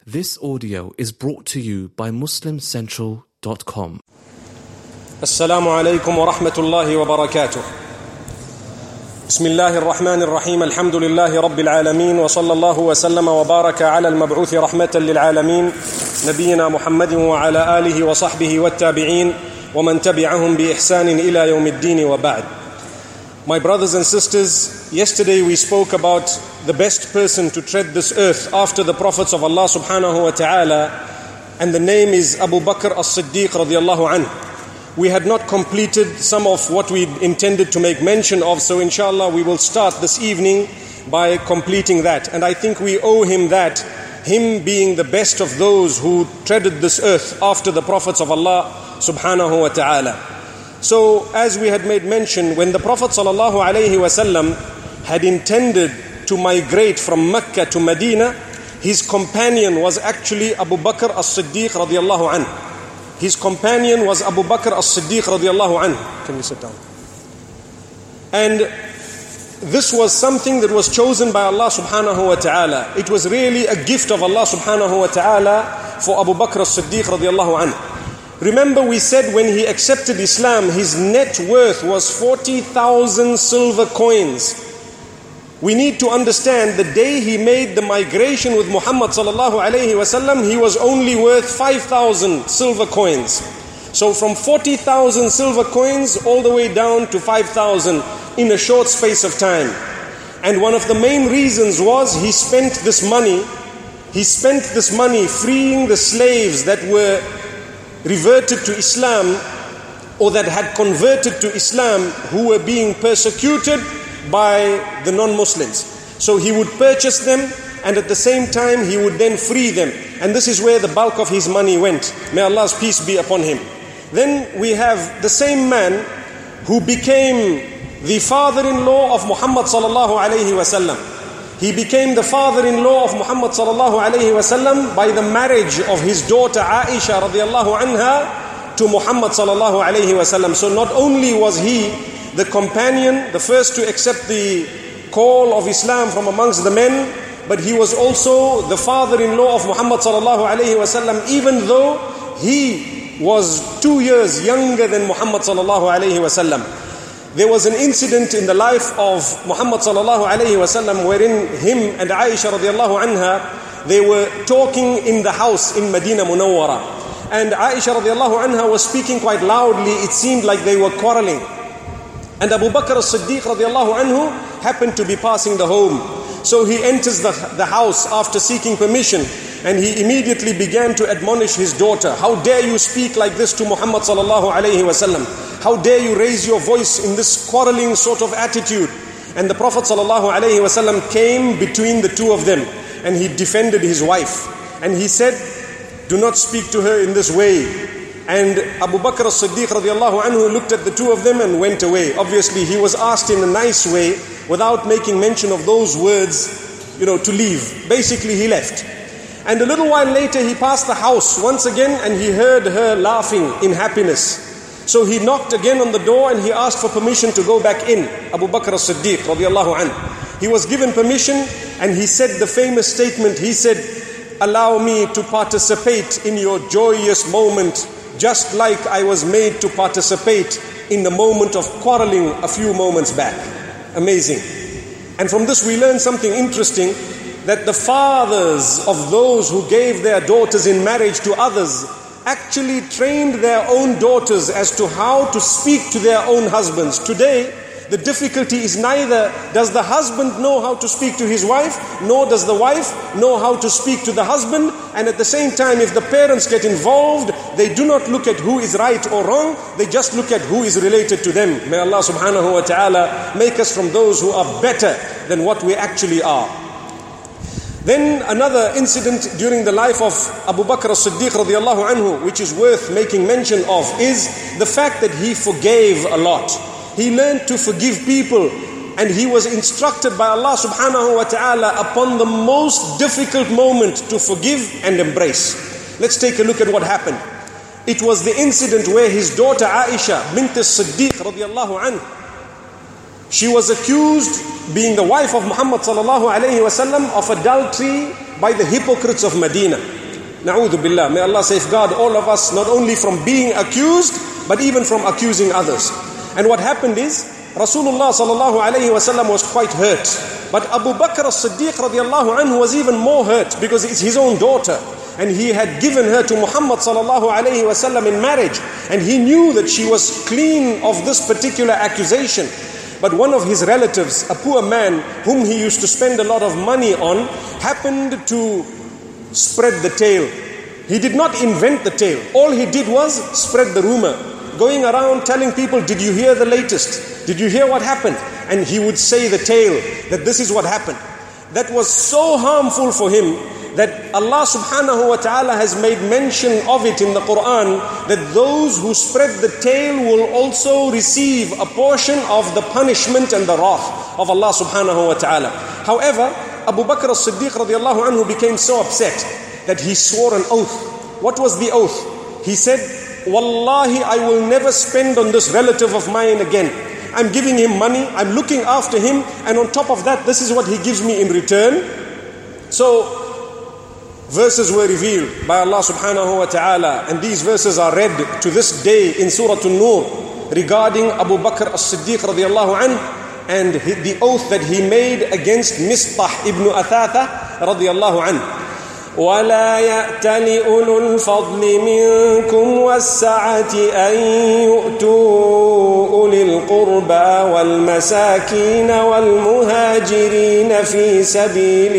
This audio is brought to you by MuslimCentral.com. Assalamu alaikum wa rahmatullahi wa barakatuh. Bismillahir Rahmanir Rahim. Alhamdulillahi Rabbil Alameen. Wa sallallahu wa sallama wa baraka ala al-mab'uthi rahmatan lil alameen. Nabiyyina Muhammadin wa ala alihi wa sahbihi wa tabi'een. Wa man tabi'ahum bi ihsanin ila yawmiddin wa ba'd. My brothers and sisters, yesterday we spoke about the best person to tread this earth after the prophets of Allah subhanahu wa ta'ala, and the name is Abu Bakr as-Siddiq radiyallahu anhu. We had not completed some of what we intended to make mention of, so inshallah we will start this evening by completing that. And I think we owe him that, him being the best of those who treaded this earth after the prophets of Allah subhanahu wa ta'ala. So, as we had made mention, when the Prophet ﷺ had intended to migrate from Mecca to Medina, his companion was actually Abu Bakr as-Siddiq radiyallahu anhu. His companion was Abu Bakr as-Siddiq radiyallahu anhu. Can you sit down? And this was something that was chosen by Allah subhanahu wa ta'ala. It was really a gift of Allah subhanahu wa ta'ala for Abu Bakr as-Siddiq radiyallahu anhu. Remember, we said when he accepted Islam, his net worth was 40,000 silver coins. We need to understand the day he made the migration with Muhammad sallallahu alayhi wasallam, he was only worth 5,000 silver coins. So from 40,000 silver coins all the way down to 5,000 in a short space of time. And one of the main reasons was he spent this money freeing the slaves that were reverted to Islam or that had converted to Islam, who were being persecuted by the non-Muslims. So he would purchase them, and at the same time he would then free them. And this is where the bulk of his money went. May Allah's peace be upon him. Then we have the same man who became the father-in-law of Muhammad sallallahu alayhi wasallam. He became the father-in-law of Muhammad sallallahu alayhi wasallam by the marriage of his daughter Aisha radiallahu anha to Muhammad sallallahu alayhi wasallam. So not only was he the companion, the first to accept the call of Islam from amongst the men, but he was also the father-in-law of Muhammad sallallahu alayhi wasallam, even though he was 2 years younger than Muhammad sallallahu alayhi wasallam. There was an incident in the life of Muhammad sallallahu alayhi wasallam wherein him and Aisha radiallahu anha, they were talking in the house in Medina Munawwara. And Aisha radiallahu anha was speaking quite loudly. It seemed like they were quarreling. And Abu Bakr as-Siddiq radiallahu anhu happened to be passing the home. So he enters the house after seeking permission, and he immediately began to admonish his daughter. How dare you speak like this to Muhammad sallallahu alayhi wasallam? How dare you raise your voice in this quarreling sort of attitude? And the Prophet sallallahu alayhi wasallam came between the two of them, and he defended his wife. And he said, do not speak to her in this way. And Abu Bakr as-Siddiq radiallahu anhu looked at the two of them and went away. Obviously, he was asked in a nice way, without making mention of those words, to leave. Basically, he left. And a little while later, he passed the house once again, and he heard her laughing in happiness. So he knocked again on the door, and he asked for permission to go back in. Abu Bakr as-Siddiq radiallahu anhu. He was given permission, and he said the famous statement. He said, allow me to participate in your joyous moment, just like I was made to participate in the moment of quarreling a few moments back. Amazing. And from this we learn something interesting, that the fathers of those who gave their daughters in marriage to others actually trained their own daughters as to how to speak to their own husbands. Today, the difficulty is neither does the husband know how to speak to his wife, nor does the wife know how to speak to the husband. And at the same time, if the parents get involved, they do not look at who is right or wrong, they just look at who is related to them. May Allah subhanahu wa ta'ala make us from those who are better than what we actually are. Then another incident during the life of Abu Bakr as-Siddiq radiallahu anhu, which is worth making mention of, is the fact that he forgave a lot. He learned to forgive people, and he was instructed by Allah subhanahu wa ta'ala upon the most difficult moment to forgive and embrace. Let's take a look at what happened. It was the incident where his daughter Aisha bint as-Siddiq radiallahu anha, she was accused being the wife of Muhammad sallallahu alayhi wasallam, of adultery by the hypocrites of Medina. Na'udhu billah. May Allah safeguard all of us not only from being accused, but even from accusing others. And what happened is, Rasulullah sallallahu alayhi wasallam was quite hurt. But Abu Bakr as-Siddiq radiallahu anhu was even more hurt, because it's his own daughter. And he had given her to Muhammad sallallahu alayhi wasallam in marriage. And he knew that she was clean of this particular accusation. But one of his relatives, a poor man whom he used to spend a lot of money on, happened to spread the tale. He did not invent the tale. All he did was spread the rumor, going around telling people, did you hear the latest? Did you hear what happened? And he would say the tale, that this is what happened. That was so harmful for him that Allah subhanahu wa ta'ala has made mention of it in the Quran, that those who spread the tale will also receive a portion of the punishment and the wrath of Allah subhanahu wa ta'ala. However, Abu Bakr as-Siddiq radiallahu anhu became so upset that he swore an oath. What was the oath? He said, Wallahi, I will never spend on this relative of mine again. I'm giving him money, I'm looking after him, and on top of that, this is what he gives me in return. So, verses were revealed by Allah subhanahu wa ta'ala, and these verses are read to this day in Surah An-Nur regarding Abu Bakr as-Siddiq radiallahu anhu and the oath that he made against Mistah ibn Athatha radiallahu anhu. وَلَا يَأْتَلِ أُولُو الْفَضْلِ مِنْكُمْ وَالسَّعَةِ أَنْ يُؤْتُوا أُولِي الْقُرْبَى وَالْمَسَاكِينَ وَالْمُهَاجِرِينَ فِي سَبِيلِ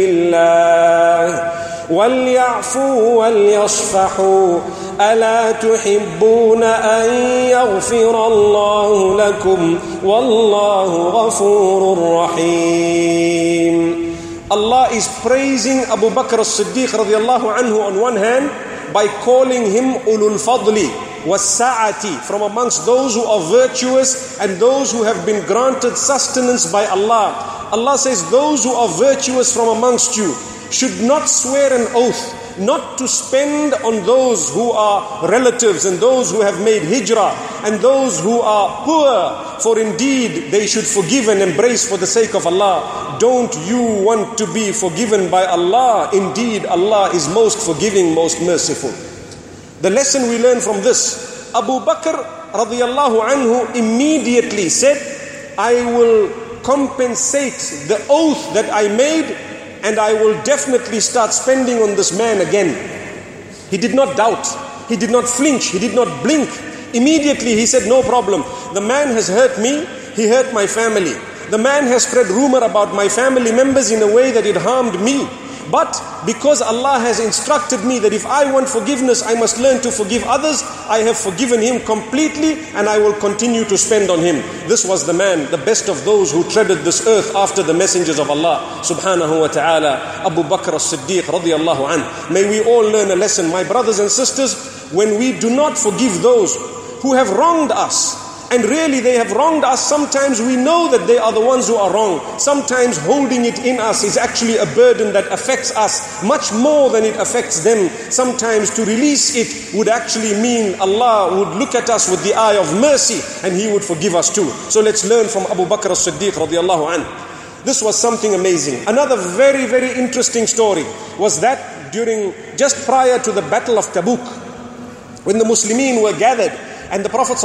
اللَّهِ وَلْيَعْفُوا وَلْيَصْفَحُوا أَلَا تُحِبُّونَ أَنْ يَغْفِرَ اللَّهُ لَكُمْ وَاللَّهُ غَفُورٌ رَحِيمٌ. Allah is praising Abu Bakr as-Siddiq radiallahu anhu on one hand by calling him ulul fadli was sa'ati, from amongst those who are virtuous and those who have been granted sustenance by Allah. Allah says those who are virtuous from amongst you should not swear an oath not to spend on those who are relatives and those who have made hijrah and those who are poor, for indeed they should forgive and embrace for the sake of Allah. Don't you want to be forgiven by Allah? Indeed, Allah is most forgiving, most merciful. The lesson we learn from this, Abu Bakr radiyallahu anhu immediately said, I will compensate the oath that I made, and I will definitely start spending on this man again. He did not doubt. He did not flinch. He did not blink. Immediately he said, no problem. The man has hurt me. He hurt my family. The man has spread rumor about my family members in a way that it harmed me. But because Allah has instructed me that if I want forgiveness, I must learn to forgive others, I have forgiven him completely and I will continue to spend on him. This was the man, the best of those who treaded this earth after the messengers of Allah subhanahu wa ta'ala, Abu Bakr as-Siddiq radiyallahu anhu. May we all learn a lesson, my brothers and sisters, when we do not forgive those who have wronged us. And really they have wronged us. Sometimes we know that they are the ones who are wrong. Sometimes holding it in us is actually a burden that affects us much more than it affects them. Sometimes to release it would actually mean Allah would look at us with the eye of mercy and He would forgive us too. So let's learn from Abu Bakr as-Siddiq radiallahu anhu. This was something amazing. Another very, very interesting story was that during, just prior to the Battle of Tabuk, when the Muslimin were gathered, and the Prophet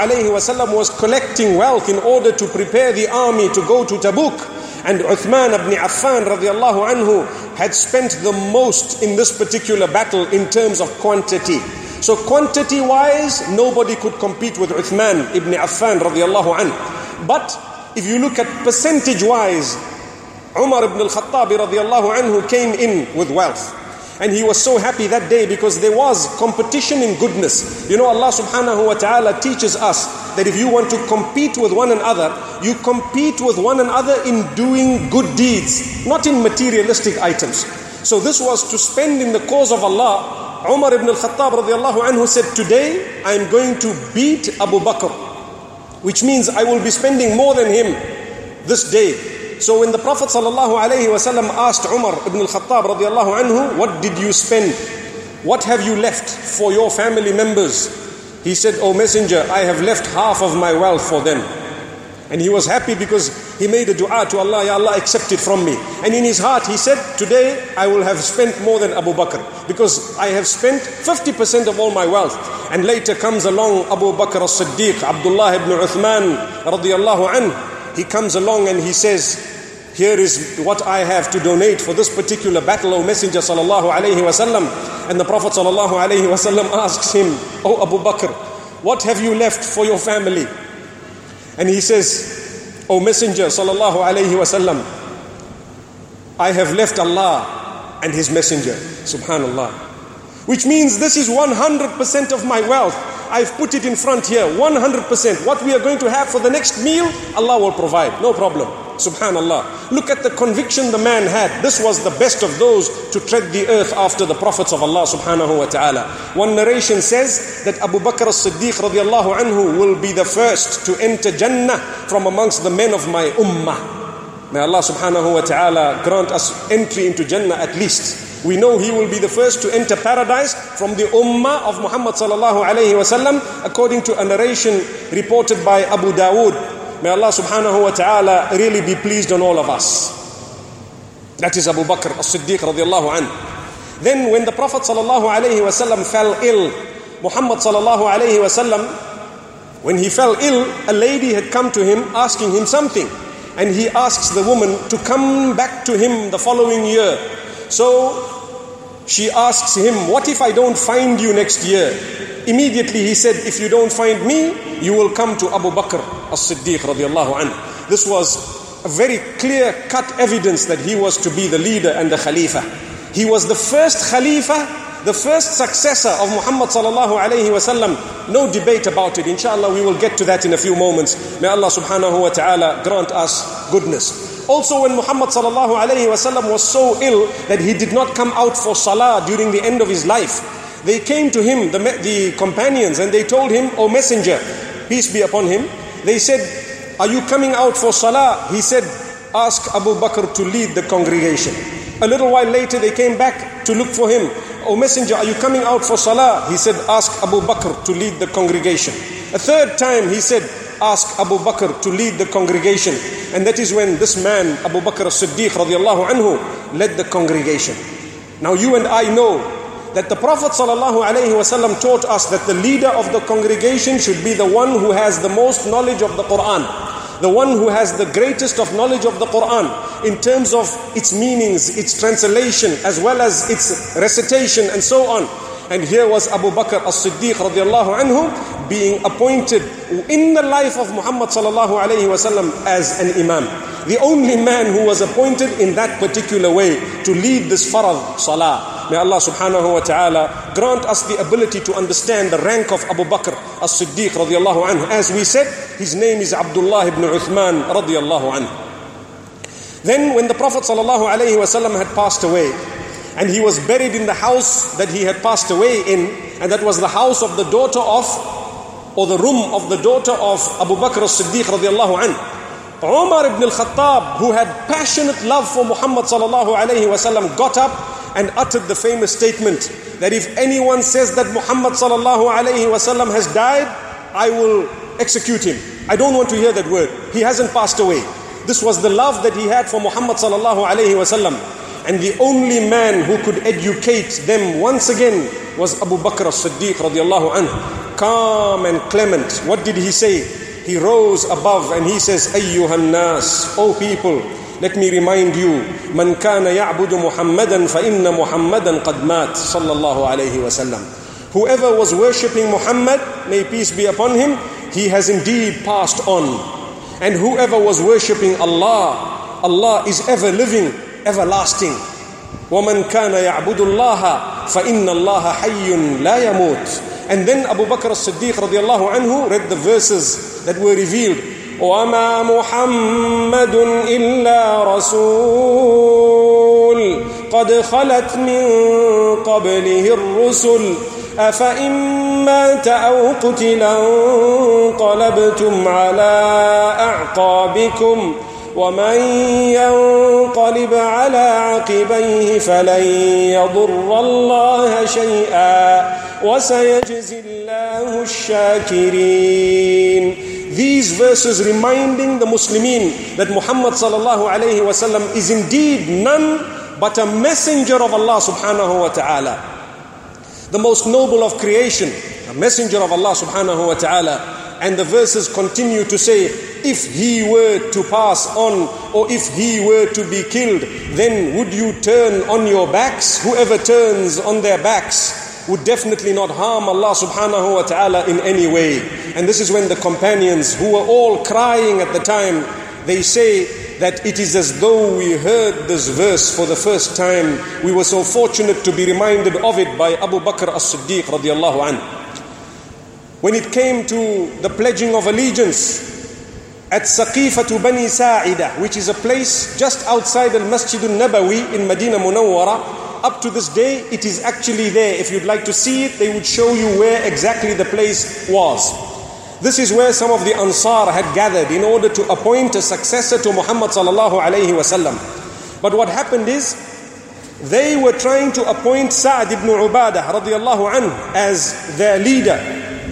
ﷺ was collecting wealth in order to prepare the army to go to Tabuk. And Uthman ibn Affan radiallahu anhu had spent the most in this particular battle in terms of quantity. So quantity wise, nobody could compete with Uthman ibn Affan radiallahu anhu. But if you look at percentage wise, Umar ibn al-Khattab radiallahu anhu came in with wealth. And he was so happy that day because there was competition in goodness. You know, Allah subhanahu wa ta'ala teaches us that if you want to compete with one another, you compete with one another in doing good deeds, not in materialistic items. So this was to spend in the cause of Allah. Umar ibn al-Khattab radiallahu anhu said, today I am going to beat Abu Bakr, which means I will be spending more than him this day. So when the Prophet ﷺ asked Umar ibn al-Khattab radiallahu anhu, what did you spend? What have you left for your family members? He said, O Messenger, I have left half of my wealth for them. And he was happy because he made a dua to Allah, Ya Allah, accept it from me. And in his heart he said, today I will have spent more than Abu Bakr, because I have spent 50% of all my wealth. And later comes along Abu Bakr as-Siddiq, Abdullah ibn Uthman radiyallahu anhu. He comes along and he says, here is what I have to donate for this particular battle, O Messenger sallallahu alayhi wasallam. And the Prophet sallallahu alayhi wasallam asks him, O Abu Bakr, what have you left for your family? And he says, O Messenger sallallahu alayhi wasallam, I have left Allah and His Messenger. Subhanallah. Which means this is 100% of my wealth. I've put it in front here, 100%. What we are going to have for the next meal, Allah will provide, no problem. Subhanallah. Look at the conviction the man had. This was the best of those to tread the earth after the prophets of Allah subhanahu wa ta'ala. One narration says that Abu Bakr as-Siddiq radiallahu anhu will be the first to enter Jannah from amongst the men of my ummah. May Allah subhanahu wa ta'ala grant us entry into Jannah at least. We know he will be the first to enter paradise from the ummah of Muhammad sallallahu alayhi wa sallam, according to a narration reported by Abu Dawood. May Allah subhanahu wa ta'ala really be pleased on all of us. That is Abu Bakr as-Siddiq radiallahu anhu. Then when the Prophet sallallahu alayhi wa sallam fell ill, Muhammad sallallahu alayhi wa sallam, when he fell ill, a lady had come to him asking him something. And he asks the woman to come back to him the following year. So she asks him, what if I don't find you next year? Immediately he said, if you don't find me, you will come to Abu Bakr as-Siddiq radiallahu anhu. This was a very clear-cut evidence that he was to be the leader and the Khalifa. He was the first Khalifa, the first successor of Muhammad sallallahu alayhi wa sallam. No debate about it. Inshallah, we will get to that in a few moments. May Allah subhanahu wa ta'ala grant us goodness. Also, when Muhammad sallallahu alayhi wa sallam was so ill that he did not come out for salah during the end of his life, they came to him, the companions, and they told him, O Messenger, peace be upon him. They said, are you coming out for salah? He said, ask Abu Bakr to lead the congregation. A little while later they came back to look for him. O Messenger, are you coming out for salah? He said, ask Abu Bakr to lead the congregation. A third time he said, ask Abu Bakr to lead the congregation. And that is when this man, Abu Bakr as-Siddiq radiallahu anhu, led the congregation. Now you and I know that the Prophet ﷺ taught us that the leader of the congregation should be the one who has the most knowledge of the Quran, the one who has the greatest of knowledge of the Quran in terms of its meanings, its translation, as well as its recitation and so on. And here was Abu Bakr as-Siddiq radiallahu anhu being appointed in the life of Muhammad ﷺ as an imam. The only man who was appointed in that particular way to lead this farad salah. May Allah subhanahu wa ta'ala grant us the ability to understand the rank of Abu Bakr as-Siddiq radiallahu anhu. As we said, his name is Abdullah ibn Uthman radiallahu anhu. Then when the Prophet sallallahu alayhi wa sallam had passed away, and he was buried in the house that he had passed away in, and that was the house of the daughter of, or the room of the daughter of Abu Bakr as-Siddiq radiallahu anhu, Umar ibn al-Khattab, who had passionate love for Muhammad sallallahu alayhi wa sallam, got up and uttered the famous statement that if anyone says that Muhammad sallallahu alayhi wa sallam has died, I will execute him. I don't want to hear that word. He hasn't passed away. This was the love that he had for Muhammad sallallahu alayhi wa sallam. And the only man who could educate them once again was Abu Bakr as-Siddiq radiallahu anhu. Calm and clement. What did he say? He rose above and he says, Ayyuhan nas, O people, let me remind you, Man kana ya'budu Muhammadan fa inna Muhammadan qad mat, sallallahu alayhi wa sallam. Whoever was worshipping Muhammad, may peace be upon him, he has indeed passed on. And whoever was worshipping Allah, Allah is ever living, everlasting. وَمَنْ كَانَ يَعْبُدُ اللَّهَ فَإِنَّ اللَّهَ حَيٌّ لَا يَمُوتُ. And then Abu Bakr as-Siddiq radiallahu anhu read the verses that were revealed. وَمَا مُحَمَّدٌ إِلَّا رَسُولٌ قَدْ خَلَتْ مِنْ قَبْلِهِ الرُّسُلُ أَفَإِنْ مَاتَ أَوْ قُتِلَ انقَلَبْتُمْ عَلَى أَعْقَابِكُمْ وَمَنْ يَنْقَلِبْ عَلَى عَقِبَيْهِ فَلَنْ يَضُرَّ اللَّهَ شَيْئًا وَسَيَجْزِي اللَّهُ الشَّاكِرِينَ. these verses reminding the Muslimin that Muhammad sallallahu alayhi wa sallam is indeed none but a messenger of Allah subhanahu wa ta'ala, the most noble of creation, a messenger of Allah subhanahu wa ta'ala. And the verses continue to say, if he were to pass on, or if he were to be killed, then would you turn on your backs? Whoever turns on their backs would definitely not harm Allah subhanahu wa ta'ala in any way. And this is when the companions, who were all crying at the time, they say that it is as though we heard this verse for the first time. We were so fortunate to be reminded of it by Abu Bakr as-Siddiq radiallahu anhu. When it came to the pledging of allegiance at Saqifatu Bani Sa'ida, which is a place just outside Al-Masjid Al-Nabawi in Medina Munawwara, up to this day it is actually there. If you'd like to see it, they would show you where exactly the place was. This is where some of the Ansar had gathered in order to appoint a successor to Muhammad sallallahu alayhi wasallam. But what happened is, they were trying to appoint Sa'd ibn Ubadah radiallahu anhu as their leader.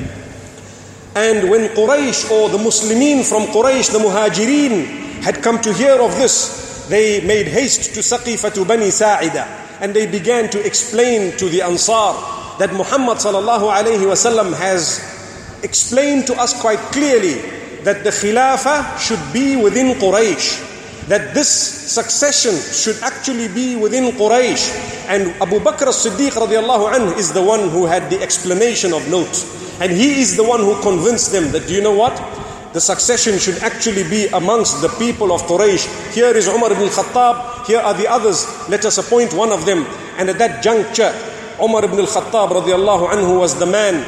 And when Quraysh, or the Muslimin from Quraysh, the Muhajirin, had come to hear of this, they made haste to Saqifatu Bani Sa'ida, and they began to explain to the Ansar that Muhammad sallallahu alayhi wasallam has explained to us quite clearly that the Khilafah should be within Quraysh, that this succession should actually be within Quraysh. And Abu Bakr as-Siddiq radiallahu anhu is the one who had the explanation of note. And he is the one who convinced them that, do you know what? The succession should actually be amongst the people of Quraysh. Here is Umar ibn al-Khattab, here are the others, let us appoint one of them. And at that juncture, Umar ibn al-Khattab radiallahu anhu was the man.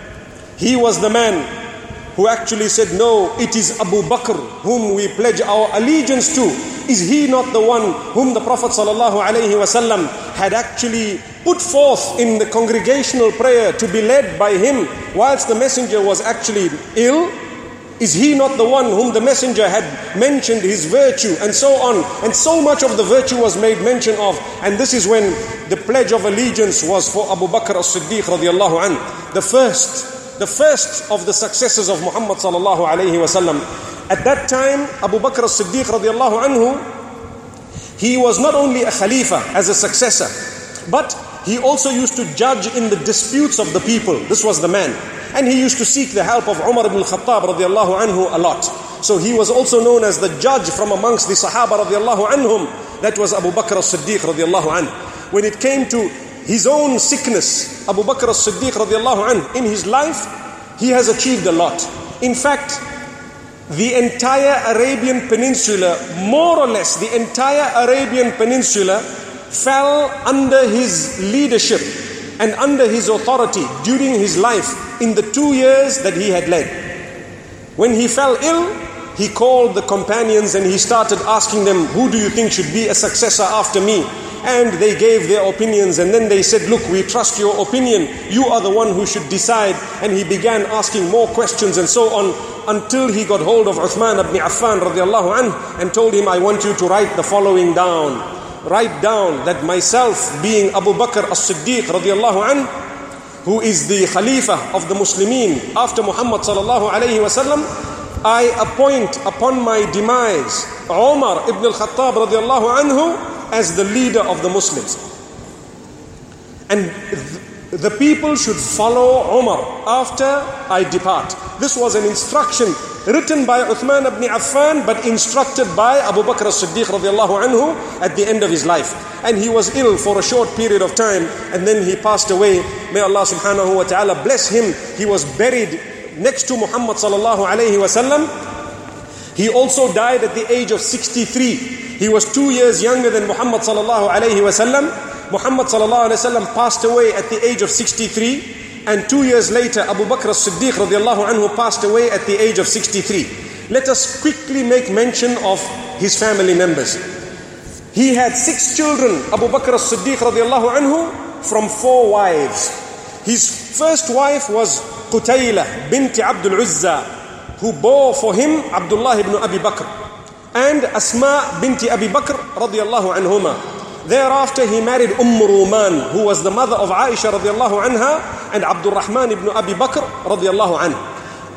He was the man who actually said, no, it is Abu Bakr whom we pledge our allegiance to. Is he not the one whom the Prophet sallallahu alaihi wasallam had actually put forth in the congregational prayer to be led by him whilst the messenger was actually ill? Is he not the one whom the messenger had mentioned his virtue and so on? And so much of the virtue was made mention of. And this is when the pledge of allegiance was for Abu Bakr as-Siddiq radiallahu anhu, the first of the successors of Muhammad sallallahu alayhi wasallam. At that time, Abu Bakr as-Siddiq radiallahu anhu, he was not only a Khalifa as a successor, but he also used to judge in the disputes of the people. This was the man. And he used to seek the help of Umar ibn al-Khattab radiallahu anhu a lot. So he was also known as the judge from amongst the Sahaba radiallahu anhum. That was Abu Bakr as-Siddiq radiallahu anhu. When it came to his own sickness, Abu Bakr as-Siddiq radiallahu anhu, in his life, he has achieved a lot. In fact, the entire Arabian Peninsula, more or less, the entire Arabian Peninsula fell under his leadership and under his authority during his life in the 2 years that he had led. When he fell ill, he called the companions and he started asking them, who do you think should be a successor after me? And they gave their opinions, and then they said, look, we trust your opinion, you are the one who should decide. And he began asking more questions and so on, until he got hold of Uthman ibn Affan radiallahu anhu and told him, I want you to write the following down. Write down that myself, being Abu Bakr as-Siddiq radiallahu anhu, who is the Khalifa of the Muslimin after Muhammad sallallahu alayhi wasallam, I appoint upon my demise Umar ibn al-Khattab radiallahu anhu as the leader of the Muslims. And the people should follow Umar after I depart. This was an instruction written by Uthman ibn Affan, but instructed by Abu Bakr as-Siddiq radiallahu anhu at the end of his life. And he was ill for a short period of time, and then he passed away. May Allah subhanahu wa ta'ala bless him. He was buried next to Muhammad sallallahu alayhi wasallam. He also died at the age of 63. He was 2 years younger than Muhammad sallallahu alayhi wasallam. Muhammad sallallahu alayhi wasallam passed away at the age of 63, and 2 years later Abu Bakr as-Siddiq radiallahu anhu passed away at the age of 63. Let us quickly make mention of his family members. He had 6 children, Abu Bakr as-Siddiq radiallahu anhu, from 4 wives. His first wife was Qutayla bint Abdul Uzza, who bore for him Abdullah ibn Abi Bakr, and Asma binti Abi Bakr radiallahu anhuma. Thereafter he married Ruman, who was the mother of Aisha radiallahu anha, and Abdul Rahman ibn Abi Bakr radiallahu anhu.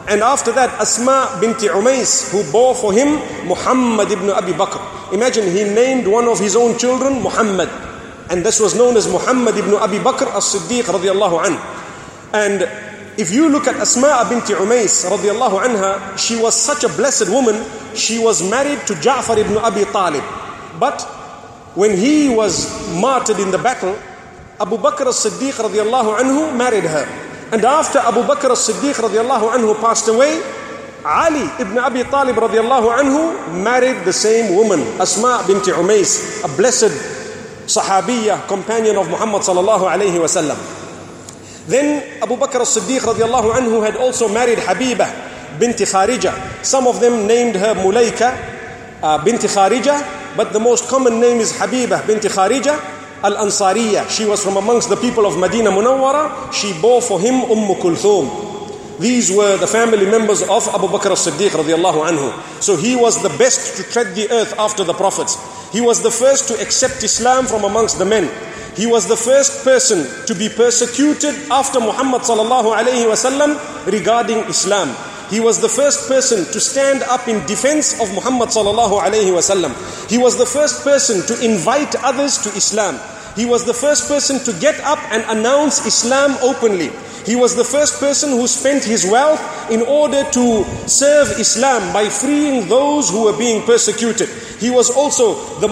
And after that, Asma binti Umais, who bore for him Muhammad ibn Abi Bakr. Imagine, he named one of his own children Muhammad. And this was known as Muhammad ibn Abi Bakr as-Siddiq radiyallahu anhu. And if you look at Asma binti Umais radiyallahu anha, she was such a blessed woman. She was married to Ja'far ibn Abi Talib. But when he was martyred in the battle, Abu Bakr as-Siddiq radiyallahu anhu married her. And after Abu Bakr as-Siddiq radiyallahu anhu passed away, Ali ibn Abi Talib radiyallahu anhu married the same woman, Asma binti Umais, a blessed Sahabiyya, companion of Muhammad sallallahu alayhi wa sallam. Then Abu Bakr as-Siddiq radiyallahu anhu had also married Habibah binti Kharija. Some of them named her Mulaika binti Kharija, but the most common name is Habibah binti Kharija al-Ansariya. She was from amongst the people of Medina Munawwara. She bore for him Kulthum. These were the family members of Abu Bakr as-Siddiq radiyallahu anhu. So he was the best to tread the earth after the prophets. He was the first to accept Islam from amongst the men. He was the first person to be persecuted after Muhammad sallallahu alayhi wasallam regarding Islam. He was the first person to stand up in defense of Muhammad sallallahu alayhi wasallam. He was the first person to invite others to Islam. He was the first person to get up and announce Islam openly. He was the first person who spent his wealth in order to serve Islam by freeing those who were being persecuted. He was also the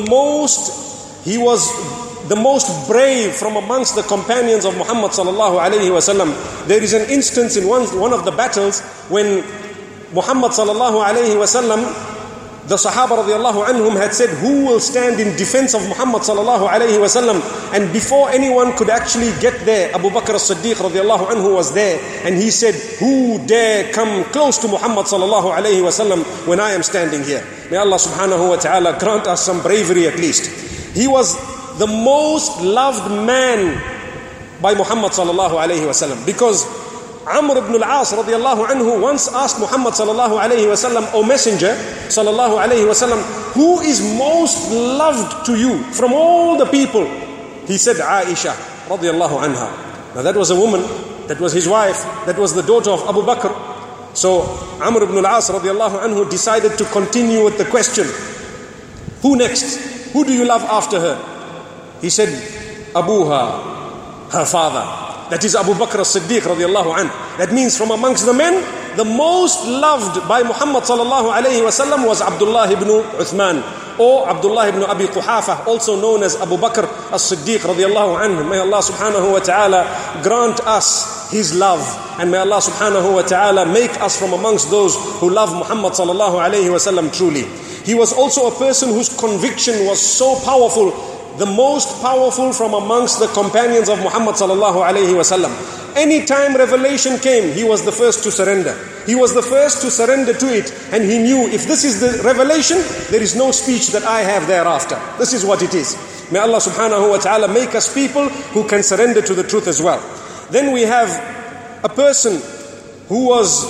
most brave from amongst the companions of Muhammad sallallahu alayhi wasallam. There is an instance in one of the battles when Muhammad sallallahu alayhi wasallam, the Sahaba radiallahu anhum had said, who will stand in defense of Muhammad sallallahu alayhi wasallam? And before anyone could actually get there, Abu Bakr as-Siddiq radiallahu anhu was there, and he said, who dare come close to Muhammad sallallahu alayhi wasallam when I am standing here? May Allah subhanahu wa ta'ala grant us some bravery at least. He was the most loved man by Muhammad sallallahu alayhi wasallam, because Amr ibn al-As radiallahu anhu once asked Muhammad sallallahu alayhi wasallam, O Messenger sallallahu alayhi wasallam, who is most loved to you from all the people? He said, Aisha radiallahu anha. Now that was a woman, that was his wife, that was the daughter of Abu Bakr. So Amr ibn al-As radiallahu anhu decided to continue with the question, who next? Who do you love after her? He said, Abuha, her father. That is Abu Bakr as-Siddiq radiallahu anhu. That means from amongst the men, the most loved by Muhammad sallallahu alayhi wasallam was Abdullah ibn Uthman, or Abdullah ibn Abi Quhafa, also known as Abu Bakr as-Siddiq radiallahu anhu. May Allah subhanahu wa ta'ala grant us his love, and may Allah subhanahu wa ta'ala make us from amongst those who love Muhammad sallallahu alayhi wasallam truly. He was also a person whose conviction was so powerful, the most powerful from amongst the companions of Muhammad sallallahu alayhi wasallam. Anytime revelation came, he was the first to surrender. He was the first to surrender to it, and he knew if this is the revelation, there is no speech that I have thereafter. This is what it is. May Allah subhanahu wa ta'ala make us people who can surrender to the truth as well. Then we have a person who was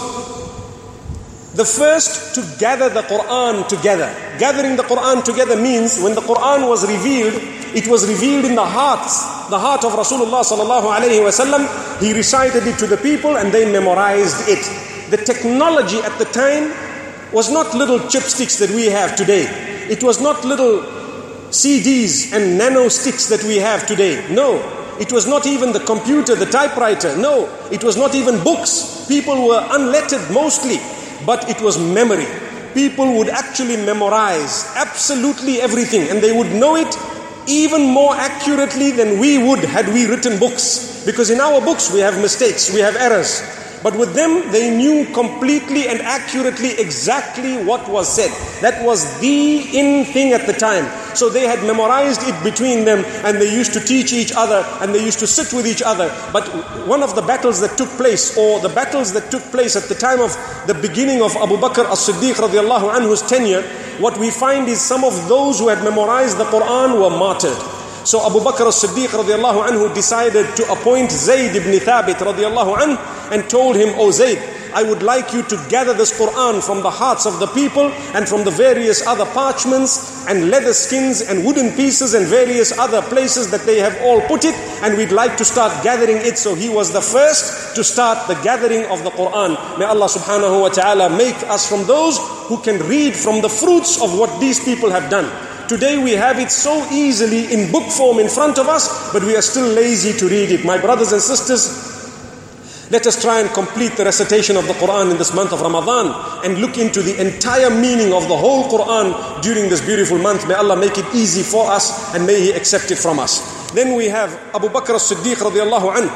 the first to gather the Quran together. Gathering the Quran together means when the Quran was revealed, it was revealed in the heart of Rasulullah sallallahu alayhi wasallam. He recited it to the people and they memorized it. The technology at the time was not little chipsticks that we have today. It was not little CDs and nano sticks that we have today. No. It was not even the computer, the typewriter. No. It was not even books. People were unlettered mostly. But it was memory. People would actually memorize absolutely everything, and they would know it even more accurately than we would had we written books. Because in our books we have mistakes, we have errors. But with them, they knew completely and accurately exactly what was said. That was the in thing at the time. So they had memorized it between them, and they used to teach each other, and they used to sit with each other. But one of the battles that took place, or the battles that took place at the time of the beginning of Abu Bakr as-Siddiq radiallahu anhu's tenure, what we find is some of those who had memorized the Quran were martyred. So Abu Bakr as-Siddiq radiallahu anhu decided to appoint Zayd ibn Thabit radiallahu anhu and told him, O Zayd, I would like you to gather this Quran from the hearts of the people and from the various other parchments and leather skins and wooden pieces and various other places that they have all put it, and we'd like to start gathering it. So he was the first to start the gathering of the Quran. May Allah subhanahu wa ta'ala make us from those who can read from the fruits of what these people have done. Today we have it so easily in book form in front of us, but we are still lazy to read it. My brothers and sisters, let us try and complete the recitation of the Quran in this month of Ramadan and look into the entire meaning of the whole Quran during this beautiful month. May Allah make it easy for us and may He accept it from us. Then we have Abu Bakr as-Siddiq radiallahu anhu.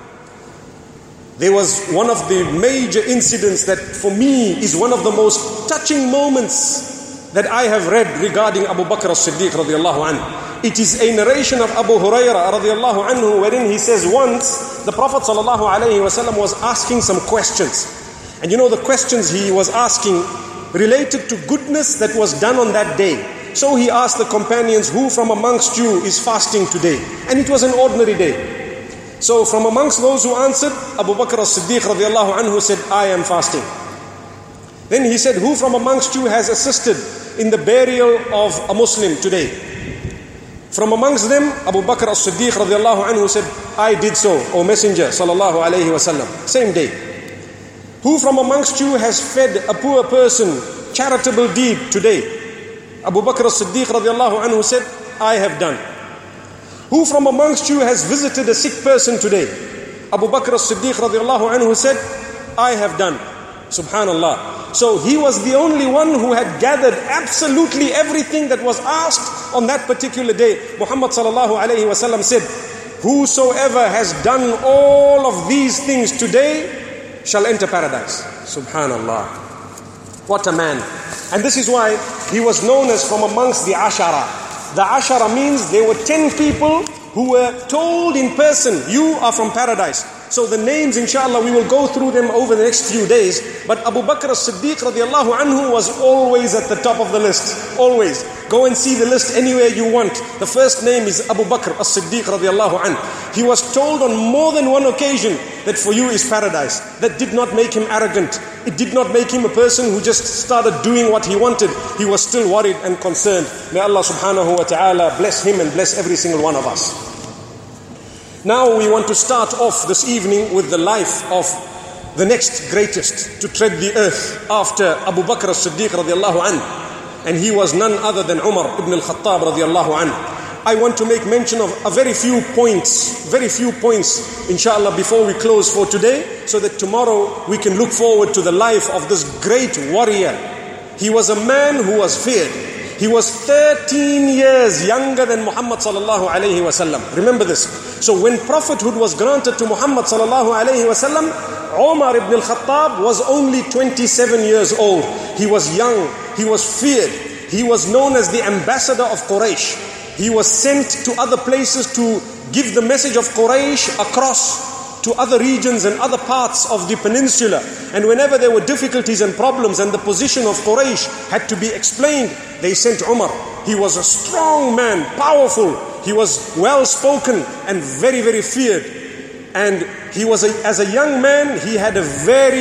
There was one of the major incidents that for me is one of the most touching moments that I have read regarding Abu Bakr as-Siddiq radiallahu anhu. It is a narration of Abu Hurairah radiallahu anhu, wherein he says once the Prophet sallallahu alayhi wasallam was asking some questions. And you know the questions he was asking related to goodness that was done on that day. So he asked the companions, who from amongst you is fasting today? And it was an ordinary day. So from amongst those who answered, Abu Bakr as-Siddiq radiallahu anhu said, I am fasting. Then he said, who from amongst you has assisted in the burial of a Muslim today? From amongst them, Abu Bakr as-Siddiq radiallahu anhu said, I did so, O Messenger sallallahu alayhi wasallam. Same day. Who from amongst you has fed a poor person, charitable deed today? Abu Bakr as-Siddiq radiallahu anhu said, I have done. Who from amongst you has visited a sick person today? Abu Bakr as-Siddiq radiallahu anhu said, I have done. Subhanallah. So he was the only one who had gathered absolutely everything that was asked on that particular day. Muhammad sallallahu alayhi wasallam said, whosoever has done all of these things today shall enter paradise. Subhanallah. What a man. And this is why he was known as from amongst the Ashara. The Ashara means there were 10 people who were told in person, you are from paradise. So the names, inshallah, we will go through them over the next few days. But Abu Bakr as-Siddiq radiallahu anhu was always at the top of the list. Always. Go and see the list anywhere you want. The first name is Abu Bakr as-Siddiq radiallahu anhu. He was told on more than one occasion that for you is paradise. That did not make him arrogant. It did not make him a person who just started doing what he wanted. He was still worried and concerned. May Allah subhanahu wa ta'ala bless him and bless every single one of us. Now we want to start off this evening with the life of the next greatest to tread the earth after Abu Bakr as-Siddiq radiallahu anhu. And he was none other than Umar ibn al-Khattab radiallahu anhu. I want to make mention of a very few points, inshallah, before we close for today, so that tomorrow we can look forward to the life of this great warrior. He was a man who was feared. He was 13 years younger than Muhammad sallallahu alayhi wasallam. Remember this. So when prophethood was granted to Muhammad sallallahu alayhi wasallam, Umar ibn al-Khattab was only 27 years old. He was young. He was feared. He was known as the ambassador of Quraysh. He was sent to other places to give the message of Quraysh across to other regions and other parts of the peninsula. And whenever there were difficulties and problems and the position of Quraysh had to be explained, they sent Umar. He was a strong man, powerful. He was well spoken and very, very feared. And he was, as a young man, he had a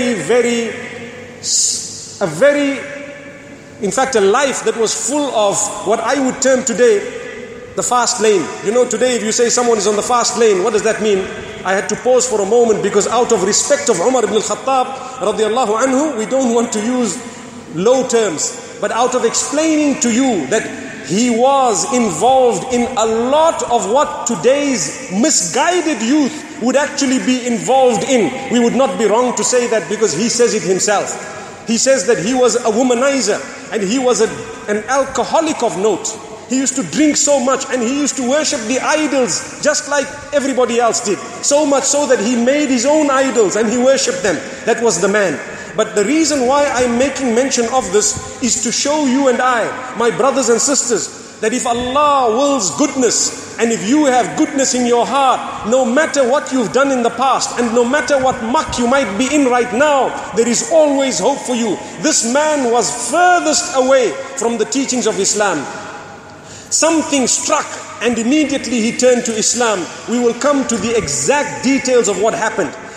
life that was full of what I would term today the fast lane. You know, today if you say someone is on the fast lane, what does that mean? I had to pause for a moment because out of respect of Umar ibn al-Khattab radiallahu anhu, we don't want to use low terms. But out of explaining to you that he was involved in a lot of what today's misguided youth would actually be involved in. We would not be wrong to say that because he says it himself. He says that he was a womanizer and he was an alcoholic of note. He used to drink so much and he used to worship the idols just like everybody else did. So much so that he made his own idols and he worshipped them. That was the man. But the reason why I'm making mention of this is to show you and I, my brothers and sisters, that if Allah wills goodness and if you have goodness in your heart, no matter what you've done in the past and no matter what muck you might be in right now, there is always hope for you. This man was furthest away from the teachings of Islam. Something struck and immediately he turned to Islam. We will come to the exact details of what happened.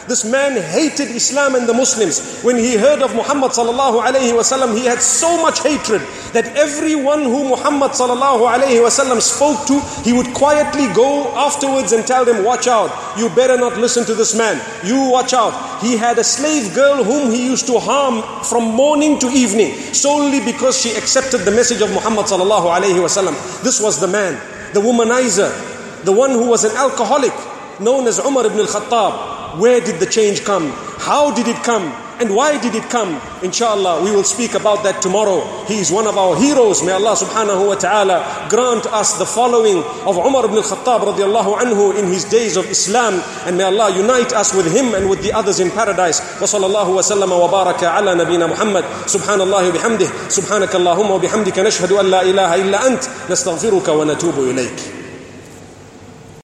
This man hated Islam and the Muslims. When he heard of Muhammad sallallahu alayhi wasallam, he had so much hatred that everyone who Muhammad sallallahu alayhi wasallam spoke to, he would quietly go afterwards and tell them, watch out, you better not listen to this man, you watch out. He had a slave girl whom he used to harm from morning to evening, solely because she accepted the message of Muhammad sallallahu alayhi wasallam. This was the man, the womanizer, the one who was an alcoholic, known as Umar ibn al-Khattab. Where did the change come? How did it come? And why did it come? Inshallah, we will speak about that tomorrow. He is one of our heroes. May Allah subhanahu wa ta'ala grant us the following of Umar ibn al-Khattab radiallahu anhu in his days of Islam. And may Allah unite us with him and with the others in paradise. Wa sallallahu wa sallama wa baraka ala nabina Muhammad. Subhanallah wa bihamdih. Subhanakallahumma wa bihamdika nashhadu an la ilaha illa ant. Nastaghfiruka wa natubu ilayk.